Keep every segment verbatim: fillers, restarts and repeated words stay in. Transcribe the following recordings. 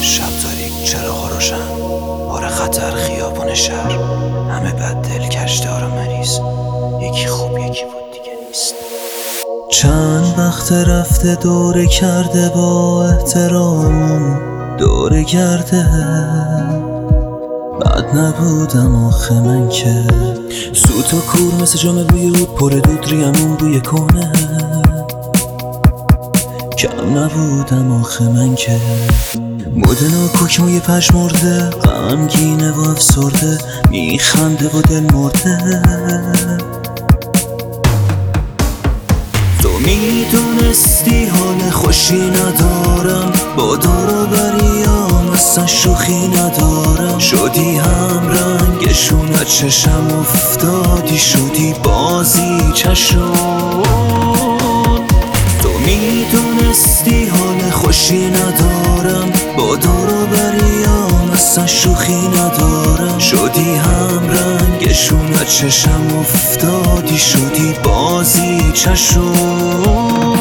شب تاریک، چراغا روشن، بار خطر خیابون شهر، همه بد دل، کشدار و مریض، یکی خوب یکی بود دیگه نیست. چند وقت رفته دوره کرده با احترامون دوره کرده. بد نبودم آخه من که سوت و کور مثل جام بیود، پر دود ریمون بوی کنه. کم نبودم آخه من که مدن و کوکموی پشمرده، غمگینه و افسرده، میخنده و دل مرده. تو میدونستی حال خوشی ندارم، با دور و بریام اصلا شوخی ندارم. شدی هم رنگشون از چشم افتادی، شدی بازی چشم. تو میدونستی حال خوشی ندارم، با دور و بریام اصلا شوخی ندارم. شدی هم رنگشون از چشم افتادی، شدی بازی چشم.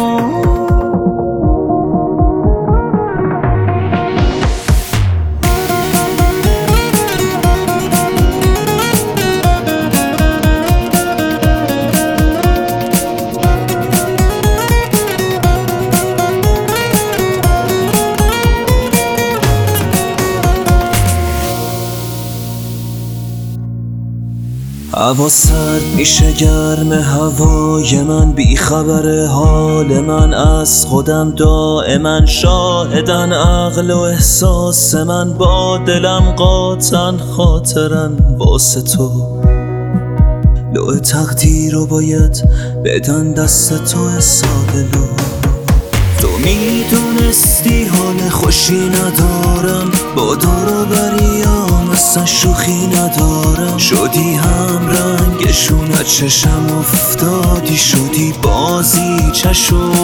هوا سرد میشه، گرم هوای من، بی خبر حال من از خودم دائما. شاهدن عقل و احساس من، با دلم قاطن خاطرن واسه تو. لوح تقدیر رو باید بدن دست تو سادلو. تو میدونستی حال خوشی ندارم، با دور و بریام اصلا شوخی ندارم. شدی هم رنگشون از چشم افتادی، شدی بازی چشم.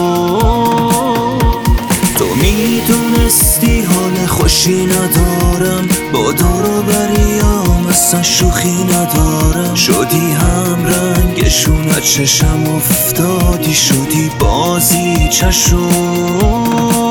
تو میدونستی حال خوشی ندارم، با دور و بریام اصلا شوخی ندارم. شدی هم رنگشون از چشم افتادی، شدی بازی چشم.